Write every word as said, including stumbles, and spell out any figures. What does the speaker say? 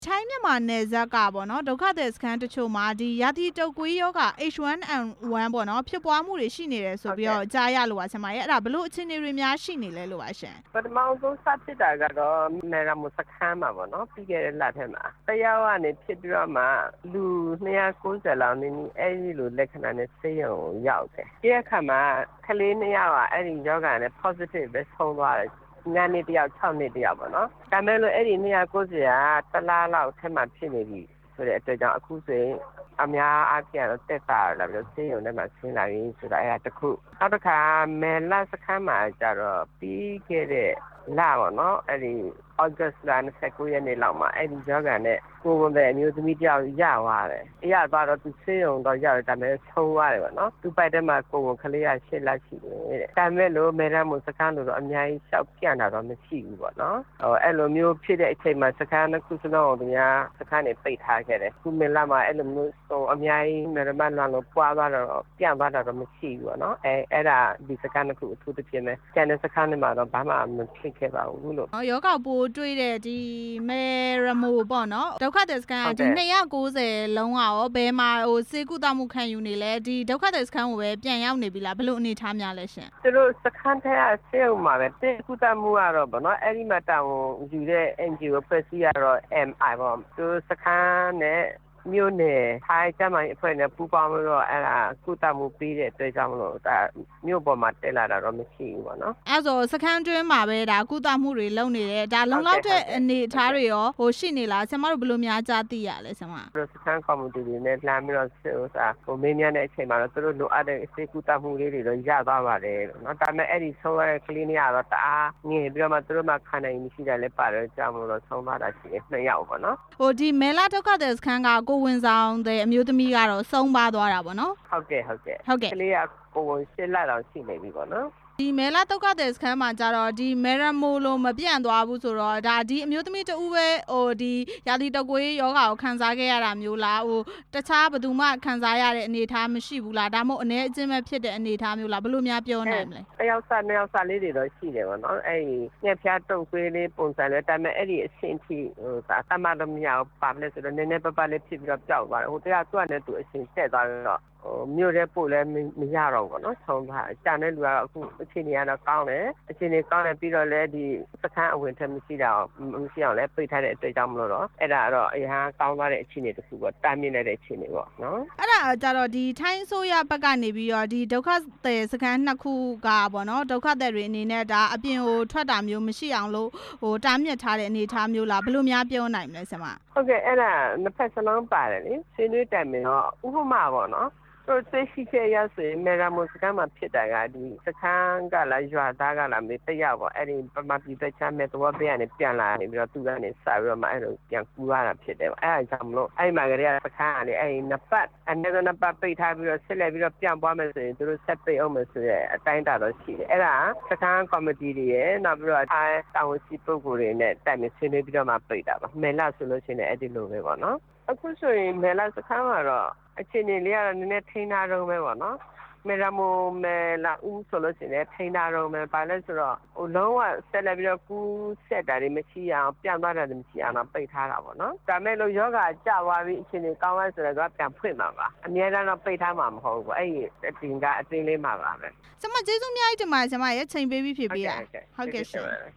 ထိုင်းမြန်မာနယ်စပ်ကပေါ့နော်ဒုက္ခသည်စခန်းတချို့မှာဒီရာသီတုပ်ကွေးရောဂါ H one N one ပေါ့နော်ဖြစ်ပွားမှုတွေရှိနေတယ်ဆိုပြီးတော့ကြားရလို့ပါဆရာမရဲ့အဲ့ဒါဘလို့အခြေအနေတွေများရှိနေလဲလို့ပါရှင်ပထမဆုံးစဖြစ်တာကတော့မေရာမစခန်းမှာပေါ့နော်ပြီးခဲ့တဲ့လထဲမှာတရားကနေဖြစ်ပြီးတော့မှလူနှစ်ရာကိုးဆယ်လောက်နေနေအဲ့ဒီလိုလက္ခဏာနဲ့ဆေးရုံရောက်တယ်ဒီအခါမှာကလေးနှစ်ယောက်ကအဲ့ဒီယောဂနဲ့ positive ပဲဆုံးသွားတယ်ငန်းနေတယောက်၆နှစ်တယောက်ပေါ့နော်ဒါမဲ့လို့အဲ့ဒီနှစ်ရာကိုးဆယ်ကတလားလောက်ထက်မှဖြစ်နေပြီဆိုတဲ့အတွက်ကြောင့်အခုဆိုရင်အများအားဖြင့်တော့တက်တာလာပြီးဆေးရုံထဲမှာဆင်းလာရင်းဆိုတာအဲ့ဒါတစ်ခုနောက်တစ်ခါမဲလစခန်းမှာကျတော့ပြီးခဲ့တဲ့လပေါ့နော်အဲ့ဒီ August လ၂၉ရက်နေ့လောက်မှာအဲ့ဒီယောဂနဲ့ကိုယ်ဝန်တဲ့အမျိုးသမီးတယောက်ရသွားတယ်။ရသွားတော့သူဆေးရုံတော့ရောက်တယ်ဒါပေမဲ့ဆုံးသွားတယ်ပေါ့နော်။သူပိုက်တဲ့မှာကိုယ်ဝန်ကလေးကရှစ်လရှိတယ်တဲ့။ဒါပေမဲ့လို့မေရမစခန်းလို့တော့အများကြီးရှောက်ပြန့်တာတော့မရှိဘူးပေါ့နော်။ဟိုအဲ့လိုမျိုးဖြစ်တဲ့အချိန်မှာစခန်းတစ်ခုစလုံးတို့များစခန်းနေပိတ်ထားခဲ့တယ်။ခုမေလာမှာအဲ့လိုမျိုးဟိုအများကြီးမေရမလွန်လို့ပွားသွားတော့ပြန့်သွားတာတော့မရှိဘူးပေါ့နော်။အဲအဲ့ဒါဒီစခန်းတစ်ခုအထူးသဖြင့်ပဲကျန်တဲ့စခန်းတွေမှာတော့ဘာမှမဖြစ်ခဲ့ပါဘူးလို့။ယောဂပိုးတွေ့တဲ့ဒီမေရမိုပေါ့နော်ဒုက္ခသည်စခန်းဒီနှစ်ရာကိုးဆယ်လုံးကရောဘယ်မှာဟိုစေကုသမှုခံယူနေလဲဒီဒုက္ခသည်စခန်းကိုပဲပြန်ရောက်နေပြီလားဘယ်လိုအနေထားများလဲရှင်သူတို့စခန်းထဲကဆေးရုံမှာပဲစေကုသမှုကတော့ဗောနော်အဲ့ဒီမှာတောင်ယူတဲ့ N G O ဖွဲ့စည်းရတော့ M I ပေါ့သူစခန်းနဲ့မြို့နယ်ထိုင်းကျမ်းမာရေးအဖွဲ့နဲ့ပူးပေါင်းလို့တော့အဲ့ဒါကုသမှုပေးတဲ့အတွက်ကြောင့်မလို့ဒါမြို့ပေါ်မှာတက်လာတာတော့မရှိဘူးပေါ့နော်အဲ့ဆိုစခန်းတွင်းမှာပဲဒါကုသမှုတွေလုပ်နေတယ်ဒါလုံလောက်တဲ့အနေအထားတွေရောဟိုရှိနေလားဆရာမတို့ဘယ်လိုများကြားသိရလဲဆရာမစခန်းကော်မတီတွေနဲ့လှမ်းပြီးတော့ဟိုစာဟိုမင်းများတဲ့အချိန်မှာတော့သူတို့လိုအပ်တဲ့စေကုသမှုလေးတွေတော့ရသွားပါတယ်เนาะဒါပေမဲ့အဲ့ဒီဆုံးရတဲ့ကလေးတွေကတော့တအားငယ်ပြီးတော့မှသူတို့မှခံနိုင်မရှိတယ်လည်းပါတယ်ကြောင့်မလို့ဆုံးသွားတာရှိတယ်နှစ်ယောက်ပေါ့နော်ဟိုဒီမဲလာဒုက္ခသည်စခန်းကကိုဝန်ဆောင်တဲ့အမျိုးသမီးကတော့ဆုံးပါသွားတာပေါ့နော်ဟုတ်ကဲ့ဟုတ်ကဲ့ဟုတ်ကဲ့ကလေးကကိုဝန်ရှစ်လလောက်ရှိနေပြီပေါ့နော်ဒီမဲလာဒုက္ခသည်စခန်းမှာကြတော့ဒီမဲရမိုလိုမပြန့်သွားဘူးဆိုတော့ဒါဒီအမျိုးသမီးတူပဲဟိုဒီရာသီတုပ်ကွေးယောဂါကိုခံစားခဲ့ရတာမျိုးလားဟိုတခြားဘယ်သူမှခံစားရတဲ့အနေအထားမရှိဘူးလားဒါမှမဟုတ်အနေအချင်းပဲဖြစ်တဲ့အနေအထားမျိုးလားဘယ်လိုများပြောနိုင်မလဲတယောက်စားနှစ်ယောက်စားလေးတွေတော့ရှိတယ်ပေါ့နော်အဲ့ဒီညက်ဖျားတုပ်ကွေးလေးပုံစံလေးဒါပေမဲ့အဲ့ဒီအဆင့်ထိဟိုသာတမတော်မရပါမလဲဆိုတော့နည်းနည်းပပလေးဖြစ်ပြီးတော့ပျောက်သွားတယ်ဟိုတရားသူ့နဲ့သူအဆင့်တက်သွားတော့ဟိုမြို့တဲ့ပို့လည်းမရတော့ဘူးနော်ဆုံးပါအကြံတဲ့လူကတော့အခုအခြေအနေကတော့ကောင်းတယ်အခြေအနေကောင်းတယ်ပြီးတော့လည်းဒီစခန်းအဝင်ထက်မရှိတော့မရှိအောင်လည်းပိတ်ထားတဲ့အတွက်ကြောင့်မလို့တော့အဲ့ဒါကတော့အရင်ကောင်းသွားတဲ့အခြေအနေတစ်ခုပေါ့တာမြင့်တဲ့အခြေအနေပေါ့နော်အဲ့ဒါကြတော့ဒီထိုင်းဆိုရဘက်ကနေပြီးတော့ဒီဒုက္ခသည်စခန်းနှစ်ခုကပေါ့နော်ဒုက္ခသည်တွေအနေနဲ့ဒါအပြင်ကိုထွက်တာမျိုးမရှိအောင်လို့ဟိုတာမြင့်ထားတဲ့အနေအထားမျိုးလားဘယ်လိုများပြောနိုင်မလဲဆရာမဟုတ်ကဲ့အဲ့ဒါနှစ်ဖက်စလုံးပါတယ်လေဆွေးနွေးတိုင်ပင်တော့ဥပမာပေါ့နော်တို့သိရှိခဲ့ရဆိုရင်မေရာမစခန်းမှာဖြစ်တာကဒီစခန်းကလာရွာသားကလာမေးတယောက်ပေါ့အဲ့ဒီပမာပြည်သက်ချမ်းမဲ့တော့ဘေးကနေပြန်လာနေပြီးတော့သူကနေစပြီးတော့မှအဲ့လိုပြန်ကူရတာဖြစ်တယ်ပေါ့အဲ့ဒါကြောင့်မလို့အဲ့မှာကလေးကစခန်းကနေအဲ့ဒီနှစ်ပတ်အနေနဲ့နှစ်ပတ်ပိတ်ထားပြီးတော့ဆက်လက်ပြီးတော့ပြန်ပွားမယ်ဆိုရင်တို့ဆက်ပိတ်အောင်မယ်ဆိုရဲအတိုင်းတာတော့ရှိတယ်အဲ့ဒါစခန်းကော်မတီတွေရဲ့နောက်ပြီးတော့အဲတာဝန်ရှိပုဂ္ဂိုလ်တွေနဲ့တိုင်ပင်ဆွေးနွေးပြီးတော့မှပိတ်တာပါမေလာဆိုလို့ရှိရင်အဲ့ဒီလိုပဲပေါ့နော်အခုဆိုရင်မေလာစခန်းမှာတော့အခြေအနေလေးကတော့နည်းနည်းထိန်းထားတော့ပဲပေါ့နော်မေရမိုမဲလာဦးဆိုလို့ရှိရင်ထိန်းထားတော့မယ်ဘာလဲဆိုတော့ဟိုလုံးဝဆက်လက်ပြီးတော့ကူးဆက်တာတွေမရှိအောင်ပြန်သွားတာတွေမရှိအောင်တော့ပိတ်ထားတာပေါ့နော်ဒါမဲ့လို့ယောဂကျသွားပြီးအခြေအနေကောင်းသွားဆိုတော့ပြန်ဖွင့်မှာပါအများအားတော့ပိတ်ထားမှာမဟုတ်ဘူးအဲ့ဒီအတင်ကအတင်းလေးမှာပါပဲဆရာမကျေးဇူးအများကြီးတင်ပါတယ်ဆရာမရဲ့ချိန်ပေးပြီးဖြေပေးရဟုတ်ကဲ့ရှင်